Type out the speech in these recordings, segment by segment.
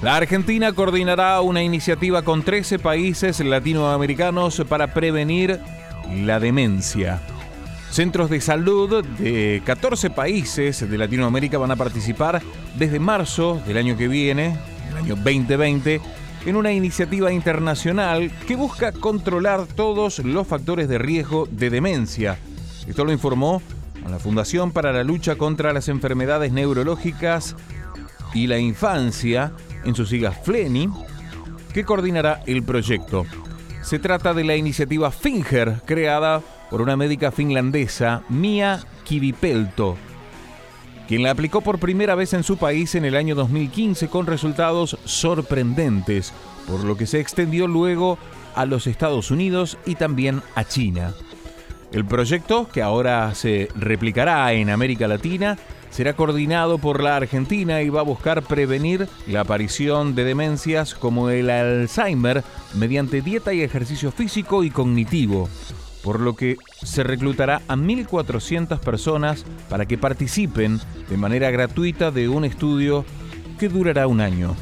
La Argentina coordinará una iniciativa con 13 países latinoamericanos para prevenir la demencia. Centros de salud de 14 países de Latinoamérica van a participar desde marzo del año que viene, el año 2020, en una iniciativa internacional que busca controlar todos los factores de riesgo de demencia. Esto lo informó la Fundación para la Lucha contra las Enfermedades Neurológicas y la Infancia, en sus siglas FLENI, que coordinará el proyecto. Se trata de la iniciativa FINGER, creada por una médica finlandesa, Mia Kivipelto, quien la aplicó por primera vez en su país en el año 2015 con resultados sorprendentes, por lo que se extendió luego a los Estados Unidos y también a China. El proyecto, que ahora se replicará en América Latina, será coordinado por la Argentina y va a buscar prevenir la aparición de demencias como el Alzheimer mediante dieta y ejercicio físico y cognitivo, por lo que se reclutará a 1.400 personas para que participen de manera gratuita de un estudio que durará un año.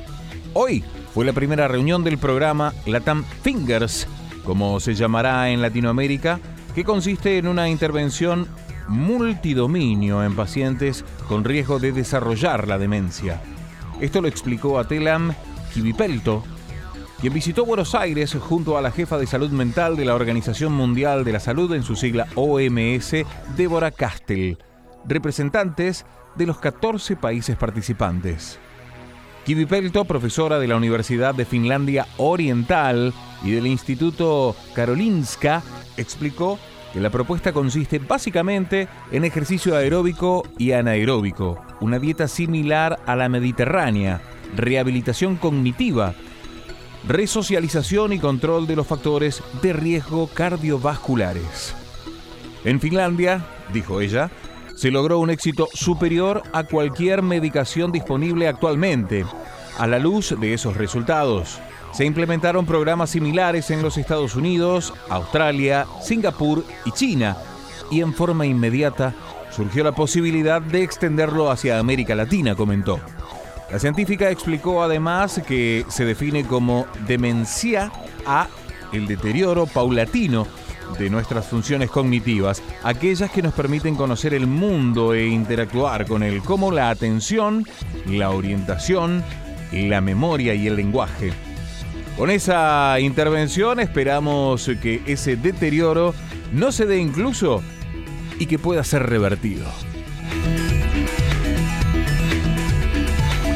Hoy fue la primera reunión del programa LATAM Fingers, como se llamará en Latinoamérica, que consiste en una intervención multidominio en pacientes con riesgo de desarrollar la demencia. Esto lo explicó a Telam Kivipelto, quien visitó Buenos Aires junto a la jefa de salud mental de la Organización Mundial de la Salud, en su sigla OMS, Deborah Kastel, representantes de los 14 países participantes. Kivipelto, profesora de la Universidad de Finlandia Oriental y del Instituto Karolinska, explicó que la propuesta consiste básicamente en ejercicio aeróbico y anaeróbico, una dieta similar a la mediterránea, rehabilitación cognitiva, resocialización y control de los factores de riesgo cardiovasculares. En Finlandia, dijo ella, se logró un éxito superior a cualquier medicación disponible actualmente. A la luz de esos resultados, se implementaron programas similares en los Estados Unidos, Australia, Singapur y China, y en forma inmediata surgió la posibilidad de extenderlo hacia América Latina, comentó. La científica explicó además que se define como demencia a el deterioro paulatino de nuestras funciones cognitivas, aquellas que nos permiten conocer el mundo e interactuar con él, como la atención, la orientación, la memoria y el lenguaje. Con esa intervención esperamos que ese deterioro no se dé incluso y que pueda ser revertido.